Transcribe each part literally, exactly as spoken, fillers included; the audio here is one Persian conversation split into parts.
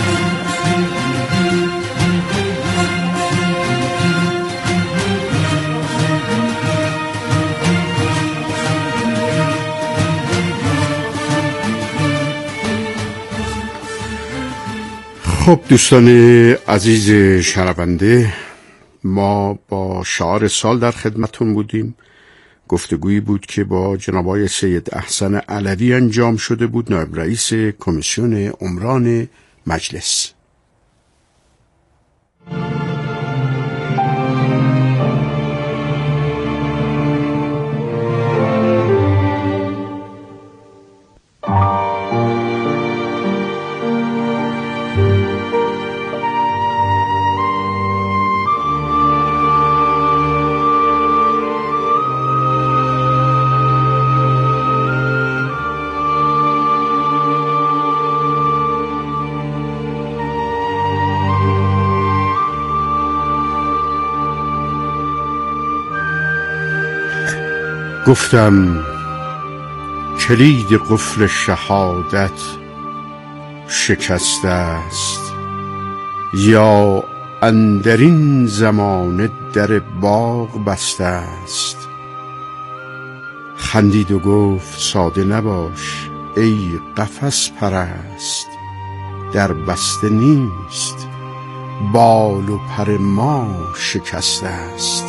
خب دوستان عزیز شنونده، ما با شعار سال در خدمتون بودیم. گفتگویی بود که با جناب آقای سید احسن علوی انجام شده بود، نایب رئیس کمیسیون عمران مجلس. گفتم کلید قفل شهادت شکسته است، یا اندرین زمانه در باغ بسته است. خندید و گفت ساده نباش ای قفس پرست، در بسته نیست بال و پر ما شکسته است.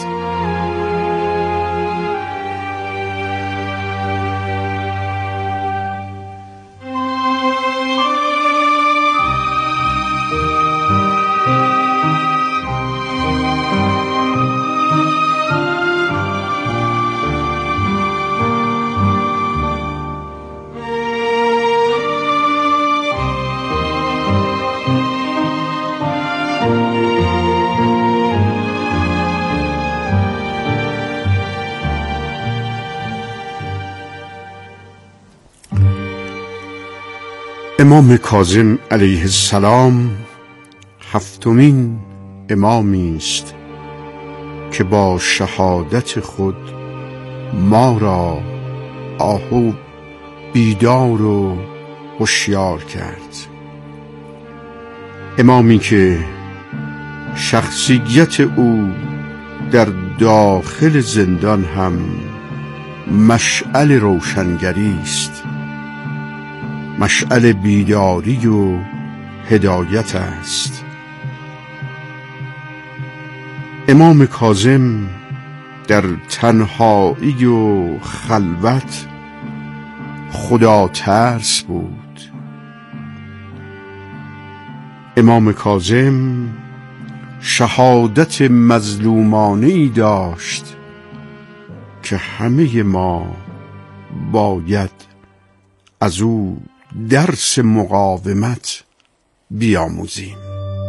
امام کاظم علیه السلام هفتمین امامی است که با شهادت خود ما را آهو بیدار و هوشیار کرد. امامی که شخصیت او در داخل زندان هم مشعل روشنگری است، مشعل بیداری و هدایت است. امام کاظم در تنهایی و خلوت خدا ترس بود. امام کاظم شهادت مظلومانه‌ای داشت که همه ما باید از او درس مقاومت بیاموزیم.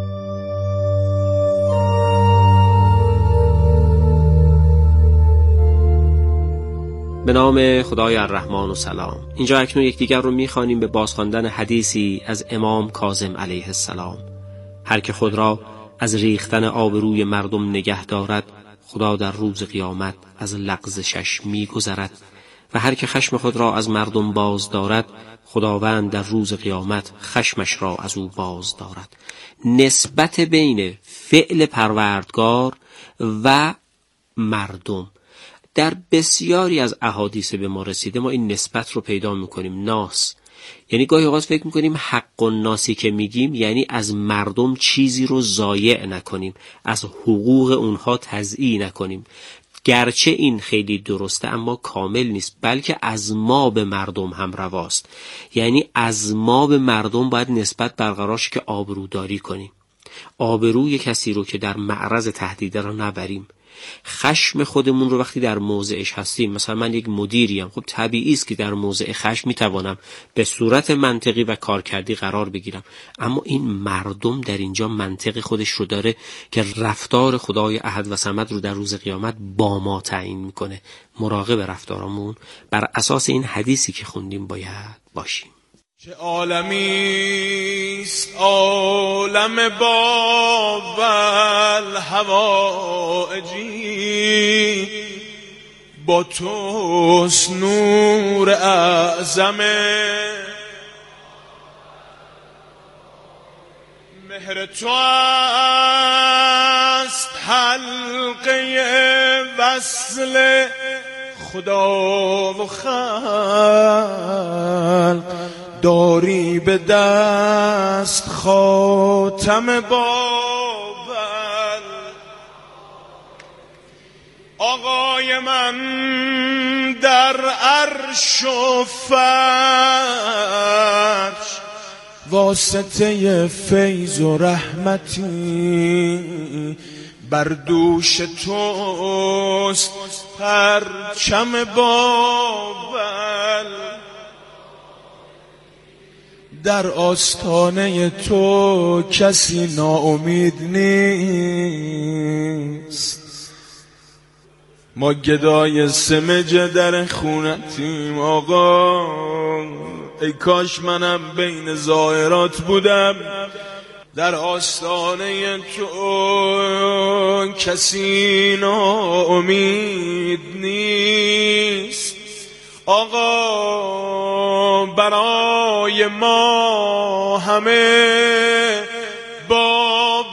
به نام خدای الرحمن و سلام. اینجا اکنون یکدیگر رو میخوانیم به بازخواندن حدیثی از امام کاظم علیه السلام. هر که خود را از ریختن آبروی مردم نگه دارد، خدا در روز قیامت از لغزشش میگذرد، و هر که خشم خود را از مردم باز دارد، خداوند در روز قیامت خشمش را از او باز دارد. نسبت بین فعل پروردگار و مردم در بسیاری از احادیث به ما رسیده. ما این نسبت رو پیدا میکنیم. ناس یعنی گاهی اوقات فکر میکنیم حق الناسی که میگیم یعنی از مردم چیزی رو ضایع نکنیم، از حقوق اونها تضییع نکنیم. گرچه این خیلی درسته اما کامل نیست، بلکه از ما به مردم هم رواست. یعنی از ما به مردم باید نسبت برقرار شه که آبروداری کنیم. آبروی کسی رو که در معرض تهدید را نبریم. خشم خودمون رو وقتی در موضعش هستیم، مثلا من یک مدیریم، خب طبیعی است که در موضع خشم میتوانم به صورت منطقی و کارکردی قرار بگیرم، اما این مردم در اینجا منطق خودش رو داره که رفتار خدای احد و صمد رو در روز قیامت با ما تعیین میکنه. مراقب رفتارمون بر اساس این حدیثی که خوندیم باید باشیم. چه عالمیست عالم بابل هوایجی، با توست نور اعظم مهر تو است حلقه وصل خدا و خلق، داری به دست خاتم بابل. آقای من در عرش و فرش، واسطه فیض و رحمتی بر دوش توست پرچم بابل. در آستانه تو کسی ناامید نیست، ما گدای سمجه در خونتیم آقا. ای کاش منم بین زائرات بودم. در آستانه تو کسی ناامید نیست آقا. برای ما همه باب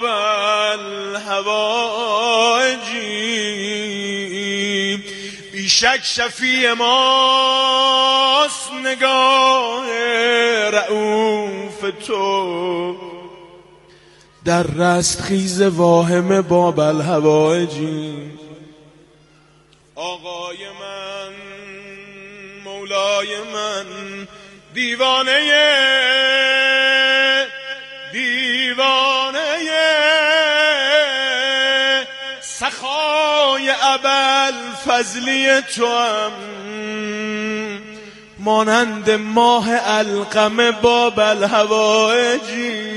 الهوایجی، بیشک شفیع ماست نگاه رؤوف تو. در رستخیز واهم باب الهوایجی، آقای من مولای من دیوانه دیوانه سخای ابوالفضلی توام، مانند ماه القمه باب الهوایجی.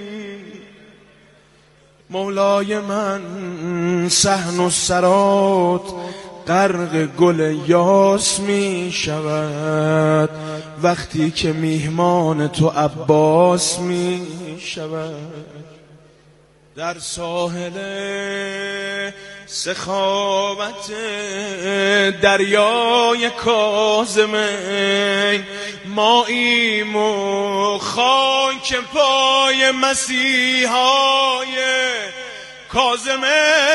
مولای من صحن و سرات غرق گل یاس می شود وقتی که میهمان تو عباس می شود. در ساحل سخاوت دریای کاظمین ماییم و خاک پای مسیحای کاظمین.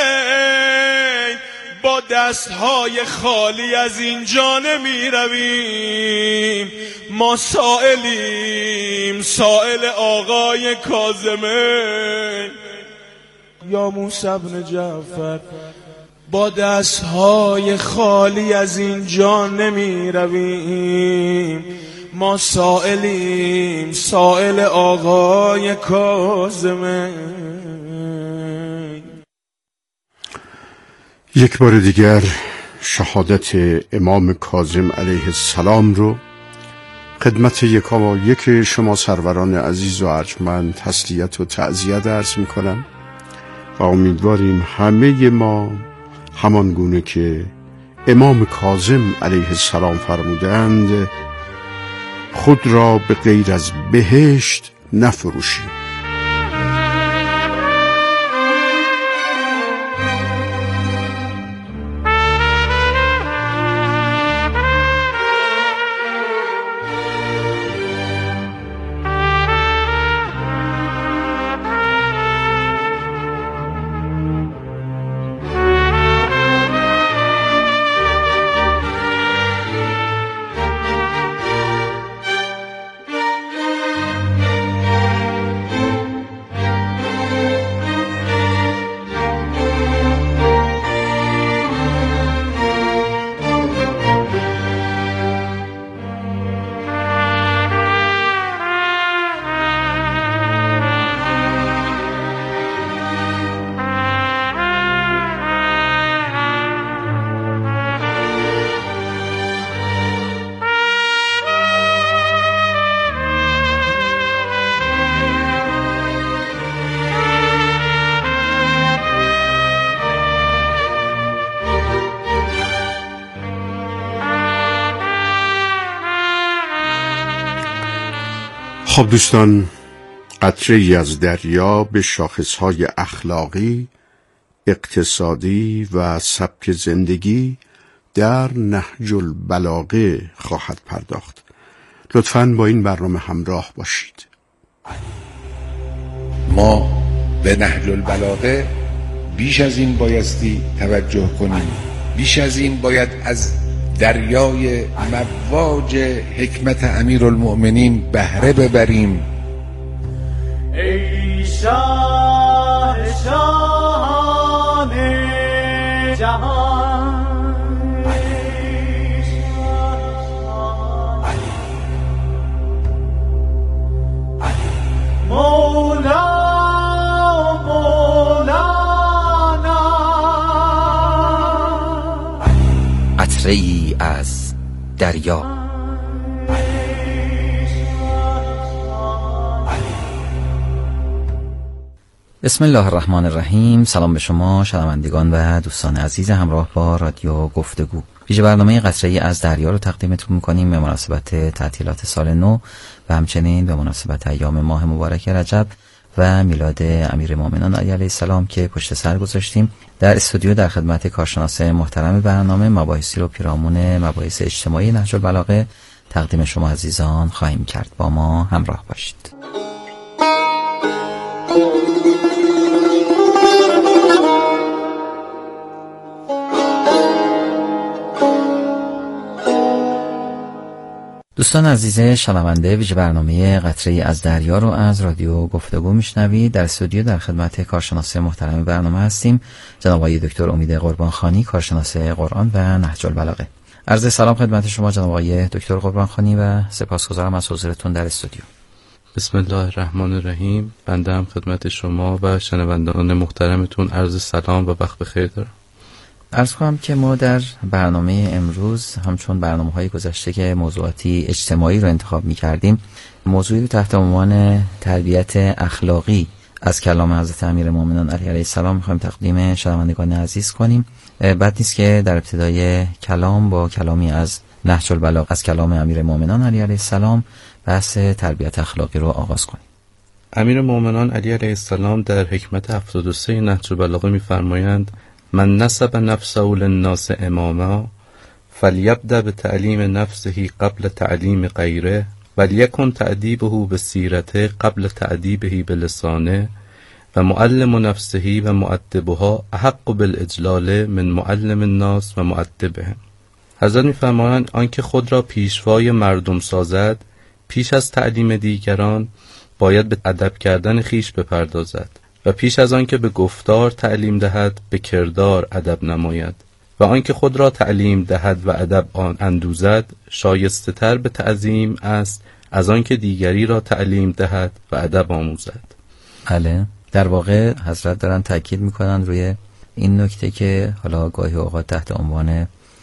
با دستهای خالی از اینجا نمی رویم، ما سائلیم، سائل آقای کاظمین. یا موسی بن جعفر، با دستهای خالی از اینجا نمی رویم، ما سائلیم، سائل آقای کاظمین. یک بار دیگر شهادت امام کاظم علیه السلام رو خدمت یکا و یک شما سروران عزیز و ارجمند تسلیت و تعزیت عرض می کنم و امیدواریم همه ما همان گونه که امام کاظم علیه السلام فرمودند خود را به غیر از بهشت نفروشیم. خب دوستان، قطره‌ای از دریا به شاخصهای اخلاقی، اقتصادی و سبک زندگی در نهج البلاغه خواهد پرداخت. لطفاً با این برنامه همراه باشید. ما به نهج البلاغه بیش از این بایستی توجه کنیم، بیش از این باید از دریای مواج حکمت امیرالمؤمنین بهره ببریم. ای شاه شاهان جهان، مولا قطره‌ای از دریا. بسم الله الرحمن الرحیم. سلام به شما شنوندگان و دوستان عزیز همراه با رادیو گفتگو. ویژه برنامه قطره‌ای از دریا رو تقدیمتون می‌کنیم به مناسبت تعطیلات سال نو و همچنین به مناسبت ایام ماه مبارک رجب و میلاد امیرالمومنین علی علیه السلام که پشت سر گذاشتیم. در استودیو در خدمت کارشناس محترم برنامه مباحثی رو پیرامون مباحث اجتماعی نهج البلاغه تقدیم شما عزیزان خواهیم کرد. با ما همراه باشید. دوستان عزیز شنونده، ویژه برنامه قطره‌ای از دریا رو از رادیو گفتگو میشنوید. در استودیو در خدمت کارشناس محترم برنامه هستیم، جناب آقای دکتر امید قربانخانی، کارشناس قرآن و نهج البلاغه. عرض سلام خدمت شما جناب آقای دکتر قربانخانی و سپاسگزارم از حضورتون در استودیو. بسم الله الرحمن الرحیم. بنده هم خدمت شما و شنوندگان محترمتون عرض سلام و وقت بخیر دارم. عرض کنم که ما در برنامه امروز همچون برنامه‌های گذشته که موضوعاتی اجتماعی رو انتخاب می‌کردیم، موضوعی رو تحت عنوان تربیت اخلاقی از کلام حضرت امیرالمومنین علی علیه السلام می‌خوایم تقدیم شنوندگان عزیز کنیم. بد نیست که در ابتدای کلام با کلامی از نهج البلاغه از کلام امیرالمومنین علی علیه السلام بحث تربیت اخلاقی رو آغاز کنیم. امیرالمومنین علی علیه السلام در حکمت هفتاد و سه نهج البلاغه می‌فرمایند: من نسب نفسه للناس اماما فلیبدأ بتعلیم نفسه قبل تعلیم غیره ولیکن تأدیبه بسیرته قبل تأدیبه بلسانه و معلم نفسه و مؤدبها احق بالاجلال من معلم الناس و مؤدبهم. حضرت می‌فرمایند آنکه خود را پیشوای مردم سازد پیش از تعلیم دیگران باید به ادب کردن خیش بپردازد و پیش از آن که به گفتار تعلیم دهد به کردار ادب نماید و آنکه خود را تعلیم دهد و ادب آن اندوزد شایسته تر به تعظیم است از آن که دیگری را تعلیم دهد و ادب آموزد. بله، در واقع حضرت دارن تاکید میکنن روی این نکته که حالا گاهی اوقات تحت عنوان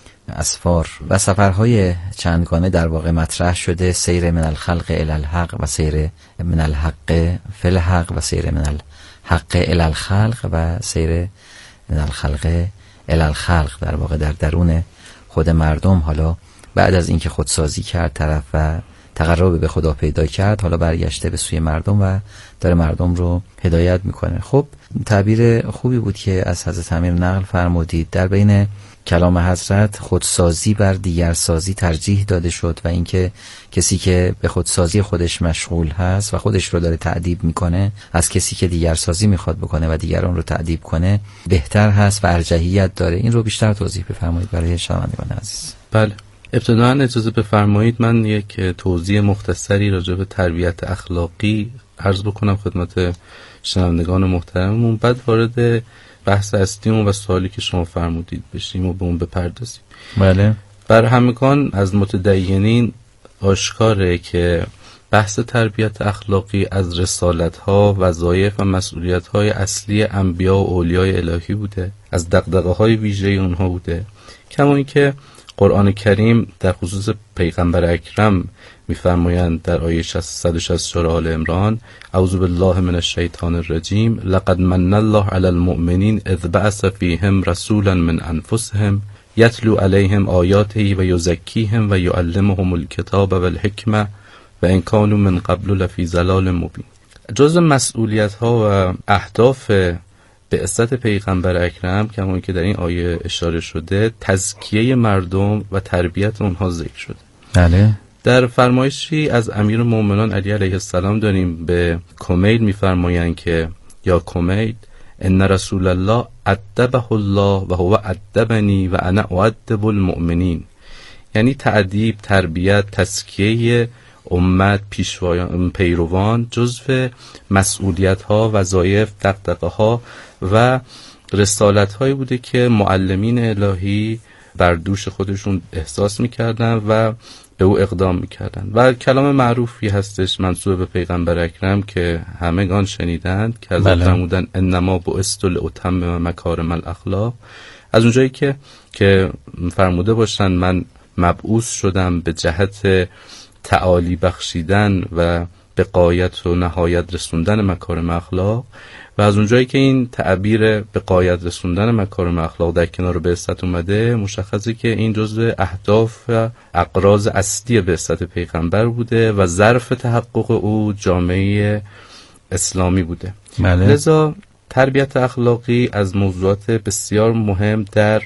اسفار و سفرهای چندگانه در واقع مطرح شده: سیر من الخلق الی الحق و سیر من الحق فی الحق و سیر من الحق حق الی الخلق و سیر من الخلق الی الخلق. در واقع در درون خود مردم، حالا بعد از اینکه خودسازی کرد طرف و تقرب به خدا پیدا کرد، حالا برگشته به سوی مردم و داره مردم رو هدایت میکنه. خب تعبیر خوبی بود که از حضرت امیر نقل فرمودید. در بین کلام حضرت خودسازی بر دیگرسازی ترجیح داده شد و اینکه کسی که به خودسازی خودش مشغول هست و خودش رو داره تأدیب میکنه از کسی که دیگرسازی میخواد بکنه و دیگران رو تأدیب کنه بهتر هست و ارجحیت داره. این رو بیشتر توضیح بفرمایید برای شنوندگان عزیز. بله، ابتداً اجازه بفرمایید من یک توضیح مختصری راجع به تربیت اخلاقی عرض بکنم خدمت شنوندگان محترممون، بعد وارد بحث اصلیمون و سوالی که شما فرمودید بشیم و به اون بپردازیم. بله. بر همگان از متدینین آشکاره که بحث تربیت اخلاقی از رسالت‌ها، وظایف و مسئولیت‌های اصلی انبیا و اولیای الهی بوده، از دغدغه‌های ویژه اونها بوده. کما اینکه قرآن کریم در خصوص پیغمبر اکرم می‌فرمایند در آیه صد و شصت و چهار آل عمران: اعوذ بالله من الشیطان الرجیم لقد من الله علی المؤمنین اذ بعث فیهم رسولا من انفسهم یتلو علیهم آیاته و یزکیهم و یعلمهم الکتاب و الحکمه و ان کانوا من قبل لفی ضلال مبین. جز مسئولیت‌ها و اهداف بعثت پیغمبر اکرم که همون که در این آیه اشاره شده تزکیه مردم و تربیت اونها ذکر شده. بله. در فرمایشی از امیرالمومنین علی علیه السلام داریم به کمیل میفرمایند که یا کمیل ان رسول الله ادبه الله و هو ادبنی و انا اؤدب المؤمنین، یعنی تأدیب، تربیت، تزکیه امت، پیشوایان، پیروان جزو مسئولیت ها، وظایف، دغدغه ها و رسالت هایی بوده که معلمین الهی بر دوش خودشون احساس میکردن و به او اقدام میکردن. و کلام معروفی هستش منسوب به پیغمبر اکرم که همگان شنیدند که از فرمودن انما بعثت لاتمم مکارم الاخلاق، از اونجایی که که فرموده باشن من مبعوث شدم به جهت تعالی بخشیدن و به غایت و نهایت رسوندن مکارم اخلاق، و از اونجایی که این تعبیر به غایت رسوندن مکارم اخلاق در کنار بعثت اومده، مشخصه که این جزء اهداف و اغراض اصلی بعثت پیغمبر بوده و ظرف تحقق او جامعه اسلامی بوده. بله. لذا تربیت اخلاقی از موضوعات بسیار مهم در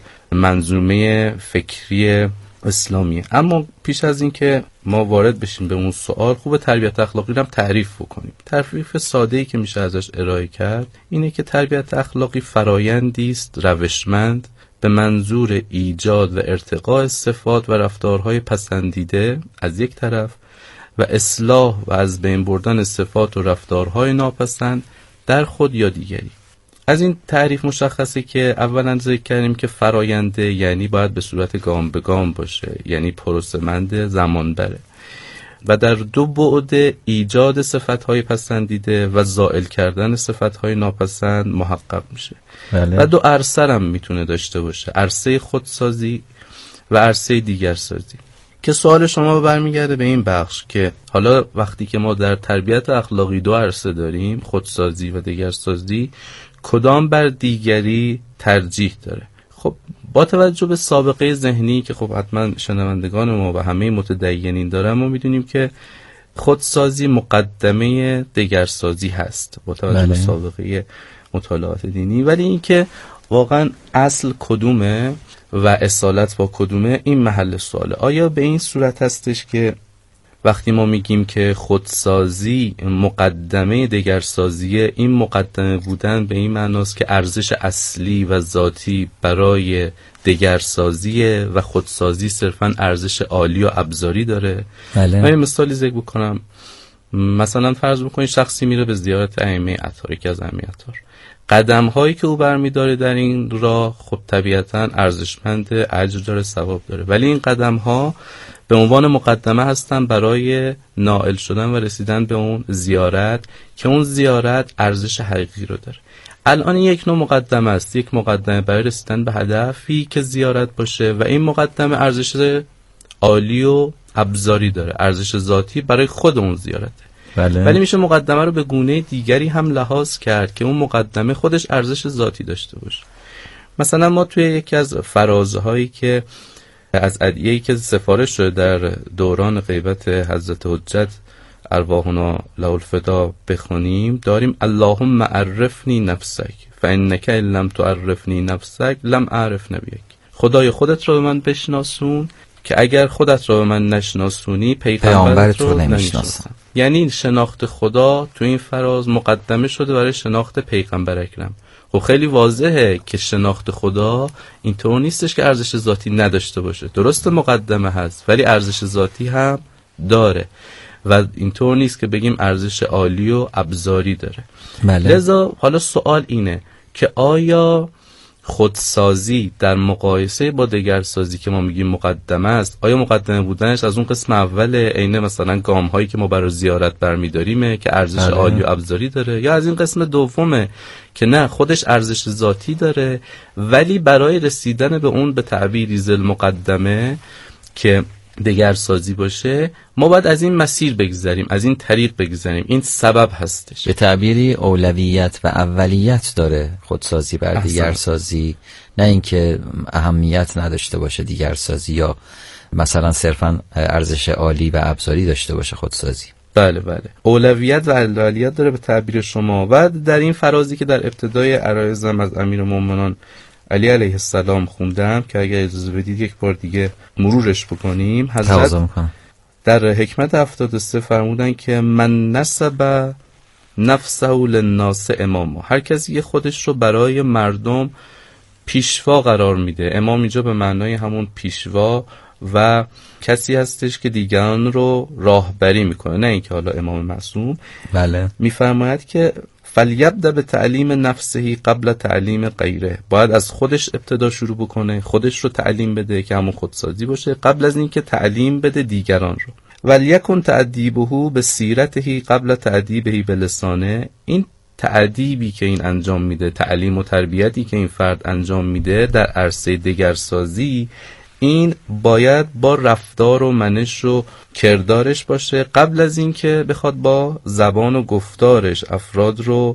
منظومه فکری اسلامیه. اما پیش از این که ما وارد بشیم به اون سوال، خوبه تربیت اخلاقی رو هم تعریف بکنیم. تعریف ساده‌ای که میشه ازش ارائه کرد اینه که تربیت اخلاقی فرایندی است روشمند به منظور ایجاد و ارتقاء صفات و رفتارهای پسندیده از یک طرف و اصلاح و از بین بردن صفات و رفتارهای ناپسند در خود یا دیگری. از این تعریف مشخصه که اولا ذکر کردیم که فراینده، یعنی باید به صورت گام به گام باشه، یعنی پروسمند، زمان بره، و در دو بعد ایجاد صفت‌های پسندیده و زائل کردن صفت‌های ناپسند محقق میشه. بله. و دو عرصه هم میتونه داشته باشه، عرصه خودسازی و عرصه دیگرسازی. که سوال شما برمیگرده به این بخش که حالا وقتی که ما در تربیت اخلاقی دو عرصه داریم، خودسازی و دیگرسازی، کدام بر دیگری ترجیح داره؟ خب با توجه به سابقه ذهنی که خب حتما شنوندگان ما و همه متدینین دارن، ما میدونیم که خودسازی مقدمه دیگرسازی هست با توجه بله. به سابقه مطالعات دینی. ولی این که واقعا اصل کدومه و اصالت با کدومه، این محل سواله. آیا به این صورت هستش که وقتی ما میگیم که خودسازی مقدمه دیگرسازیه، این مقدمه بودن به این معناست که ارزش اصلی و ذاتی برای دیگرسازیه و خودسازی صرفاً ارزش عالی و ابزاری داره؟ بله. من یه مثالی ذکر بکنم. مثلا فرض بکنید شخصی میره به زیارت ائمه اطهار، یکی از ائمه اطهار، قدم هایی که او برمیداره در این راه خب طبیعتاً ارزشمند، اجر داره، ثواب داره، ولی این قدم ها به عنوان مقدمه هستن برای نائل شدن و رسیدن به اون زیارت که اون زیارت ارزش حقیقی رو داره. الان یک نوع مقدمه است، یک مقدمه برای رسیدن به هدفی که زیارت باشه و این مقدمه ارزش عالی و ابزاری داره، ارزش ذاتی برای خود اون زیارته. بله. ولی میشه مقدمه رو به گونه دیگری هم لحاظ کرد که اون مقدمه خودش ارزش ذاتی داشته باشه. مثلا ما توی یکی از فرازهایی که از ادعیه‌ای که سفارش شده در دوران غیبت حضرت حجت ارواحنا له الفدا بخونیم، داریم اللهم عرفنی نفسک فانک ان لم تعرفنی نفسک لم اعرف نبیک. خدای خودت رو به من بشناسون که اگر خودت رو به من نشناسونی پیغمبرت رو نمیشناسم. یعنی شناخت خدا تو این فراز مقدمه شده برای شناخت پیغمبر اکرم. خب خیلی واضحه که شناخت خدا اینطور نیستش که ارزش ذاتی نداشته باشه. درست مقدمه هست ولی ارزش ذاتی هم داره و اینطور نیست که بگیم ارزش عالی و ابزاری داره. بله. لذا حالا سوال اینه که آیا خودسازی در مقایسه با دیگرسازی که ما میگیم مقدمه است، آیا مقدمه بودنش از اون قسم اول عین مثلا گام هایی که ما برای زیارت برمیداریمه که ارزش بله. عالی و ابزاری داره، یا از این قسم دومه که نه خودش ارزش ذاتی داره ولی برای رسیدن به اون به تعبیری ذل مقدمه که دیگرسازی باشه ما باید از این مسیر بگذریم، از این طریق بگذریم، این سبب هستش. به تعبیری اولویت و اولیت داره خودسازی بر دیگرسازی، نه اینکه اهمیت نداشته باشه دیگرسازی یا مثلا صرفا ارزش عالی و ابزاری داشته باشه خودسازی. بله بله، اولویت و اولیت داره به تعبیر شما. و در این فرازی که در ابتدای عرایزم از امیرالمومنین علی علیه السلام خوندم که اگر اجازه بدید یک بار دیگه مرورش بکنیم، حضرت در حکمت هفتاد و سه فرمودن که من نسب نفسه للناس اماما، هر کسی که خودش رو برای مردم پیشوا قرار میده. امام اینجا به معنای همون پیشوا و کسی هستش که دیگران رو راهبری میکنه، نه اینکه حالا امام معصوم. بله. میفرماید که فلیبدأ به تعلیم نفسه قبل تعلیم غیره، باید از خودش ابتدا شروع بکنه، خودش رو تعلیم بده که همون خودسازی باشه قبل از اینکه تعلیم بده دیگران رو. ولیکن تأدیبه به سیرته قبل تأدیبه به لسانه، این تأدیبی که این انجام میده، تعلیم و تربیتی که این فرد انجام میده در عرصه دگرسازی، این باید با رفتار و منش و کردارش باشه قبل از این که بخواد با زبان و گفتارش افراد رو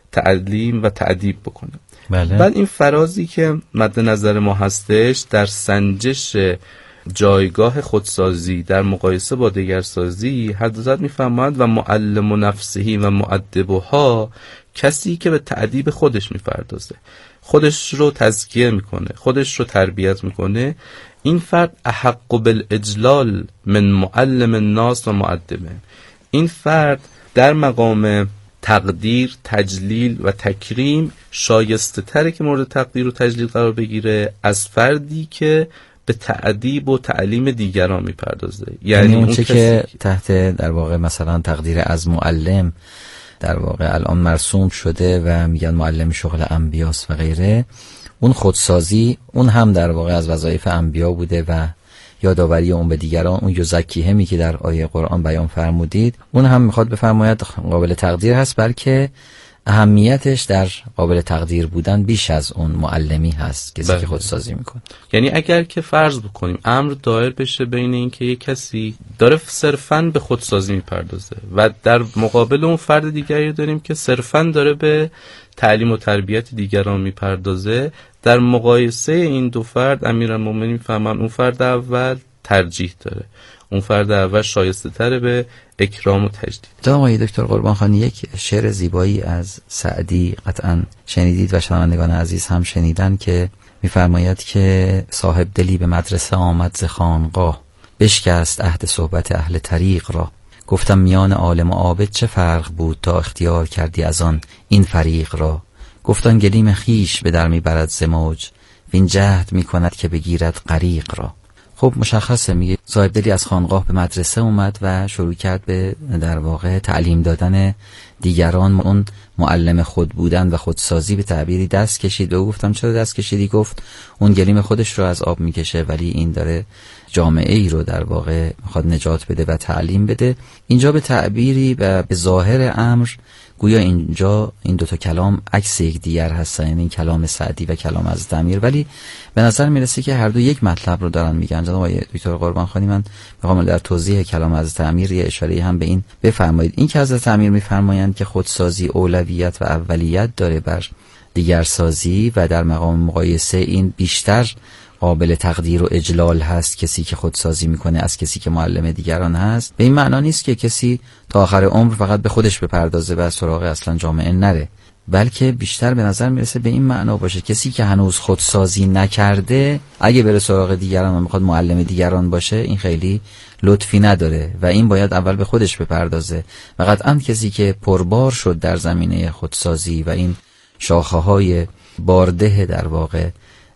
تعلیم و تأدیب بکنه. بله. بعد این فرازی که مد نظر ما هستش در سنجش جایگاه خودسازی در مقایسه با دگرسازی، حضرت میفرماند و معلم نفسه و مؤدبها، کسی که به تأدیب خودش میپردازه، خودش رو تزکیه میکنه، خودش رو تربیت میکنه، این فرد احق بالاجلال من معلم الناس و مؤدبه. این فرد در مقام تقدیر، تجلیل و تکریم شایسته تره که مورد تقدیر و تجلیل قرار بگیره از فردی که به تأدیب و تعلیم دیگران میپردازه. یعنی, یعنی اون چه که تحت در واقع مثلا تقدیر از معلم در واقع الان مرسوم شده و میگن معلم شغل انبیاست و غیره، اون خودسازی اون هم در واقع از وظایف انبیا بوده و یادآوری اون به دیگران، اون یزکیهمی که در آیه قرآن بیان فرمودید، اون هم میخواد بفرماید قابل تقدیر هست، بلکه اهمیتش در قابل تقدیر بودن بیش از اون معلمی هست کسی که خودسازی میکنه. یعنی اگر که فرض بکنیم امر دایر بشه بین این که یک کسی داره صرفاً به خودسازی میپردازه و در مقابل اون فرد دیگری داریم که صرفاً داره به تعلیم و تربیت دیگران میپردازه، در مقایسه این دو فرد امیرالمومنین میفهمن اون فرد اول ترجیح داره، اون فرد اول شایسته تره به اکرام و تجدید. تا آقای دکتر قربانخانی، یک شعر زیبایی از سعدی قطعا شنیدید و شنوندگان عزیز هم شنیدن که میفرماید که صاحب دلی به مدرسه آمد ز خانقاه، بشکست عهد صحبت اهل طریق را. گفتم میان عالم و عابد چه فرق بود تا اختیار کردی از آن این فریق را. گفتن گلیم خیش به در میبرد ز موج، وین جهد میکند که بگیرد غریق را. خب مشخصه، میگه صاحب دلی از خانقاه به مدرسه اومد و شروع کرد به در واقع تعلیم دادن دیگران، اون معلم خود بودن و خودسازی به تعبیری دست کشید. و گفتم چرا دست کشیدی؟ گفت اون گلیم خودش رو از آب میکشه ولی این داره جامعه ای رو در واقع میخواد نجات بده و تعلیم بده. اینجا به تعبیری و به ظاهر امر گویا اینجا این دوتا کلام عکس یک دیگر هستن، یعنی این کلام سعدی و کلام حضرت امیر، ولی به نظر میرسه که هر دو یک مطلب رو دارن میگن. جناب آقای دکتر قربانخانی، من میخوام در توضیح کلام حضرت امیر یه اشاره هم به این بفرمایید. این که حضرت امیر میفرمایند که خودسازی اولویت و اولیت داره بر دیگرسازی و در مقام مقایسه این بیشتر قابل تقدیر و اجلال هست کسی که خودسازی میکنه از کسی که معلم دیگران هست، به این معنا نیست که کسی تا آخر عمر فقط به خودش بپردازه و سراغ اصلا جامعه نره، بلکه بیشتر به نظر میرسه به این معنا باشه کسی که هنوز خودسازی نکرده اگه بره سراغ دیگران و میخواد معلم دیگران باشه، این خیلی لطفی نداره و این باید اول به خودش بپردازه. و قطعا کسی که پربار شد در زمینه خودسازی و این شاخه های بارده در واقع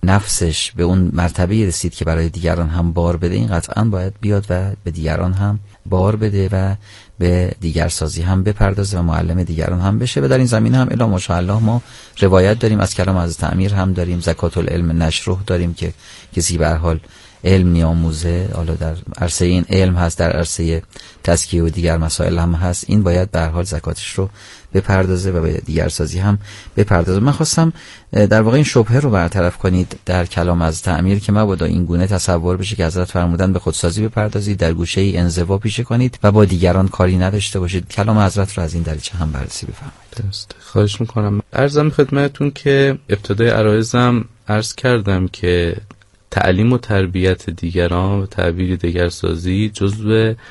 نفسش به اون مرتبه رسید که برای دیگران هم بار بده، این قطعا باید بیاد و به دیگران هم بار بده و به دیگرسازی هم بپردازه و معلم دیگران هم بشه. و در این زمینه هم الا ماشاءالله ما روایت داریم از کلام حضرت امیر هم داریم، زکات العلم نشره داریم که کسی به هر حال علم میاموزه، حالا در عرصه این علم هست، در عرصه تزکیه و دیگر مسائل هم هست، این باید به هر حال زکاتش رو بپردازه و به دیگرسازی هم بپردازه. من خواستم در واقع این شبهه رو برطرف کنید در کلام از تعمیر که مبادا این گونه تصور بشه که حضرت فرمودن به خودسازی بپردازید، در گوشه ای انزوا پیشه کنید و با دیگران کاری نداشته باشید. کلام حضرت رو از این دریچه هم بررسی بفرمایید. درست. خواهش میکنم. عرضم خدمتتون که ابتدای عرایزم عرض کردم که تعلیم و تربیت دیگران و تعبیر دیگرسازی جزو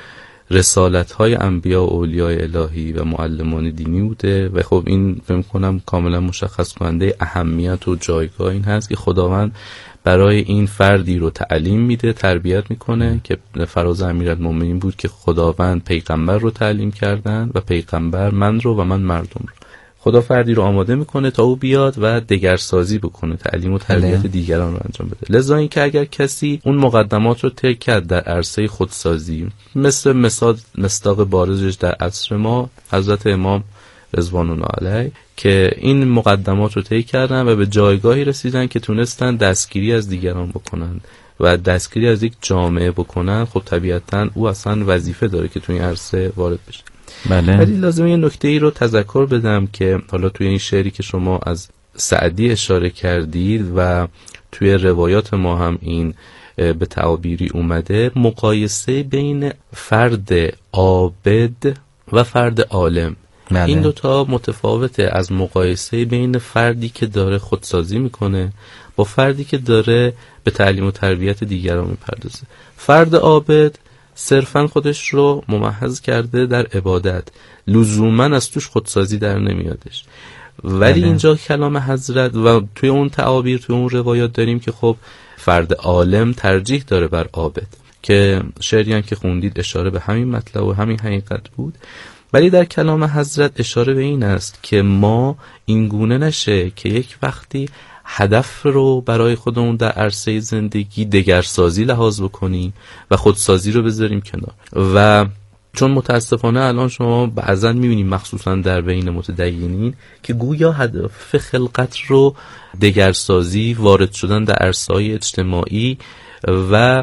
رسالت‌های انبیا و اولیاء الهی و معلمان دینی بوده و خب این فکر کنم کاملا مشخص کننده اهمیت و جایگاه این هست که خداوند برای این فردی رو تعلیم میده، تربیت میکنه که فراز امیرالمومنین بود که خداوند پیغمبر رو تعلیم کردن و پیغمبر من رو و من مردم رو. خدا فردی رو آماده میکنه تا او بیاد و دگرسازی بکنه، تعلیم و تربیت دیگران رو انجام بده. لذا این که اگر کسی اون مقدمات رو طی کرد در عرصه خودسازی، مثل مثال مصداق بارزش در عصر ما حضرت امام رضوان الله علیه که این مقدمات رو طی کردن و به جایگاهی رسیدن که تونستن دستگیری از دیگران بکنن و دستگیری از یک جامعه بکنن، خب طبیعتاً او اصلا وظیفه داره که توی این عرصه وارد بشه. بله. ولی لازمه یه نکته ای رو تذکر بدم که حالا توی این شعری که شما از سعدی اشاره کردید و توی روایات ما هم این به تعابیری اومده، مقایسه بین فرد عابد و فرد عالم. بله. این دوتا متفاوته از مقایسه بین فردی که داره خودسازی میکنه با فردی که داره به تعلیم و تربیت دیگران میپردازه. فرد عابد صرفاً خودش رو ممحض کرده در عبادت، لزوماً از توش خودسازی در نمیادش. ولی بله. اینجا کلام حضرت و توی اون تعابیر توی اون روایات داریم که خب فرد عالم ترجیح داره بر عابد، که شعریان که خوندید اشاره به همین مطلب و همین حقیقت بود. ولی در کلام حضرت اشاره به این است که ما این گونه نشه که یک وقتی هدف رو برای خودمون در عرصه زندگی دگرسازی لحاظ بکنیم و خودسازی رو بذاریم کنار. و چون متاسفانه الان شما بعضا میبینیم مخصوصا در بین متدینین که گویا هدف خلقت رو دگرسازی، وارد شدن در عرصه‌های اجتماعی و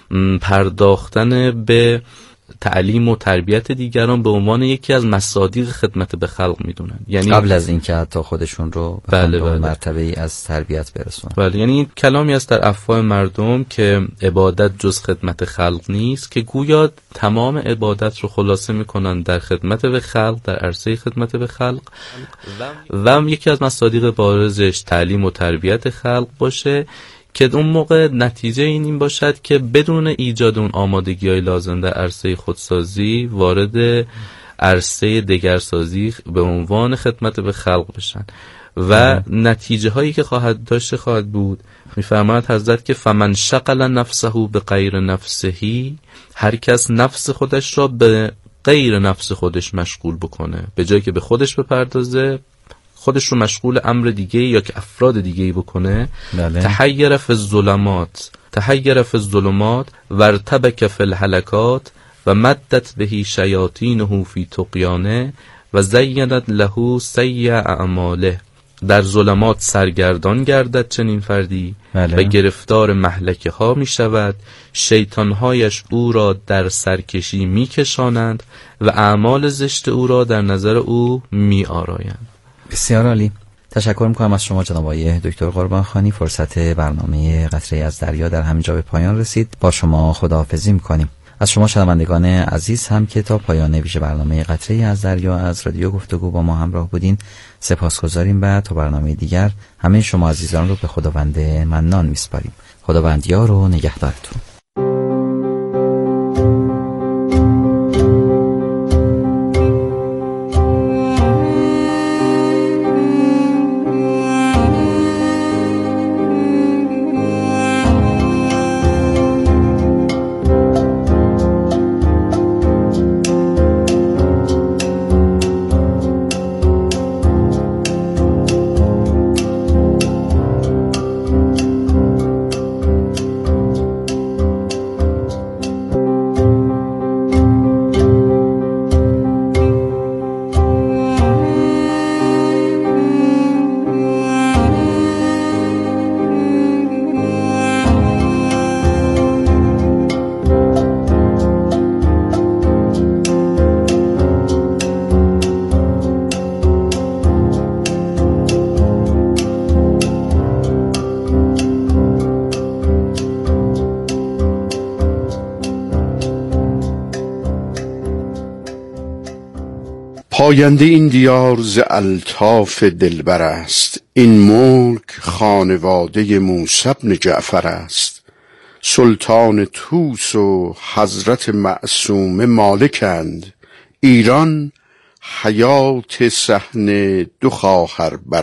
پرداختن به تعلیم و تربیت دیگران به عنوان یکی از مصادیق خدمت به خلق میدونن، یعنی قبل از اینکه حتی خودشون رو به بله بله. مرتبه ای از تربیت برسونن. بله، یعنی این کلامی است در افواه مردم که عبادت جز خدمت خلق نیست، که گویا تمام عبادت رو خلاصه میکنن در خدمت به خلق، در عرصه خدمت به خلق و, و یکی از مصادیق بارزش تعلیم و تربیت خلق باشه، که اون موقع نتیجه این این باشد که بدون ایجاد اون آمادگی‌های لازم در عرصه خودسازی وارد عرصه دگرسازی به عنوان خدمت به خلق بشن و نتیجه هایی که خواهد داشته خواهد بود. میفرماید حضرت که فمن شغل نفسه به غیر نفسهی، هر کس نفس خودش را به غیر نفس خودش مشغول بکنه، به جایی که به خودش بپردازه خودش رو مشغول امر دیگه یا که افراد دیگه بکنه. بله. تحیر فی الظلمات تحیر فی الظلمات وارتبک فی الهلکات و مدت بهی شیاطینه فی طغیانه و زینت له سیء اعماله. در ظلمات سرگردان گردد چنین فردی. بله. و گرفتار مهلکه ها می شود، شیطانهایش او را در سرکشی می کشانند و اعمال زشت او را در نظر او می آرایند. بسیار عالی. تشکر میکنم از شما جناب آقای دکتر قربانخانی. فرصت برنامه قطره از دریا در همینجا به پایان رسید. با شما خداحافظی میکنیم. از شما شنوندگان عزیز هم که تا پایان ویژه برنامه قطره از دریا از رادیو گفتگو با ما همراه بودین سپاسگزاریم و تا برنامه دیگر همه شما عزیزان رو به خداوند منان میسپاریم. خداوند یار و نگهدارتون. پاینده این دیار ز الطاف دلبر است، این ملک خانواده موسی بن جعفر است. سلطان طوس و حضرت معصومه مالکند. ایران حیات صحن دو خواهر برادر